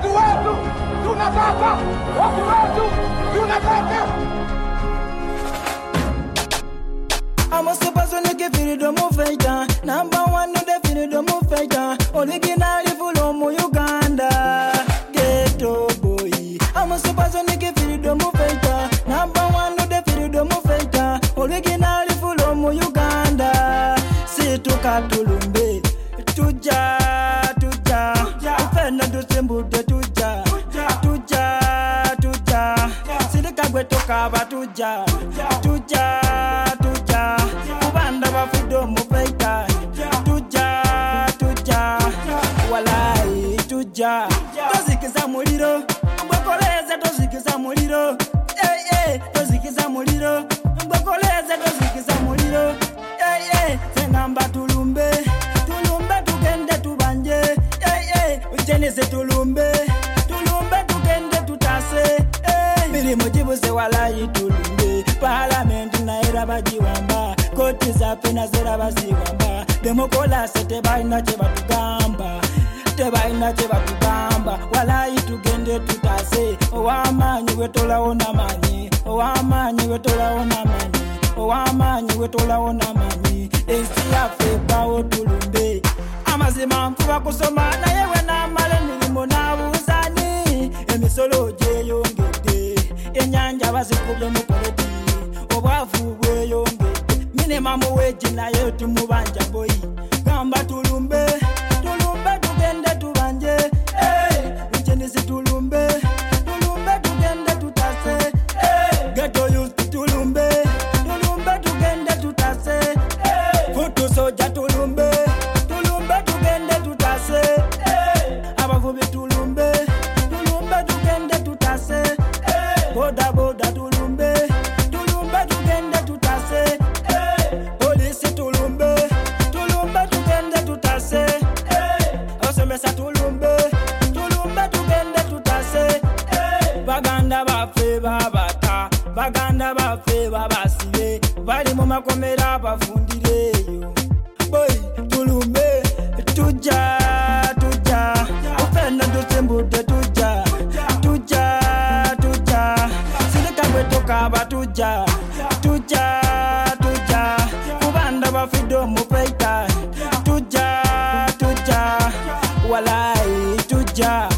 watu wetu tunataka, watu wetu tunataka. I'm a supersonic freedom fighter, number one the freedom fighter, originally from Uganda, ghetto boy. I'm a supersonic freedom fighter, number one the freedom fighter, originally from Uganda. Si tukatulumbe, tuja, ufena dusembude tuja, silikagwe tokaba tuja, kubanda ba freedom fighter, tuja, walai tuja, tozikiza muliro, mbakoleze tozikiza muliro, tozikiza muliro, mbakoleze tozikiza muliro, sengamba tulumbe tugende tubanje, ujeneze tulumbe tugende tutase, milimo jibuze walai tulumbe, parliament na era bajiwamba, koti za pena zera baziwamba, demokrasi tebaina chebatugamba, walai tugende tutase, owamanyi wetolaona manyi, owamanyi wetolaona manyi, owamanyi wetolaona manyi, ensi Afrika otulumbe, amazima nkuba kusoma naye wena male milimo nabuzani, emisolo gyeyongedde, enyanja bazikubye mu poloti, obwavu bweyongedde, minimum wage naye tumubanja boyi, gamba tulumbe tugende tubanje, ujenezi tulumbe tugende tutase, ghetto youth tulumbe tugende tutase, futu soja tulumbe tugende tutase, abavubi tulumbe tugende tutase, boda tulumbe tugende tutase, polisi tulumbe tugende tutase, osomesa tulumbe tugende tutase, baganda bafe babata, baganda bafe babasibe, bali mu makomera bafundireyo, boy tulumbe tuja, ufena dusembude tuja, silikagwe tokaba tuja, kubanda ba freedom fighter, tuja, walai tuja.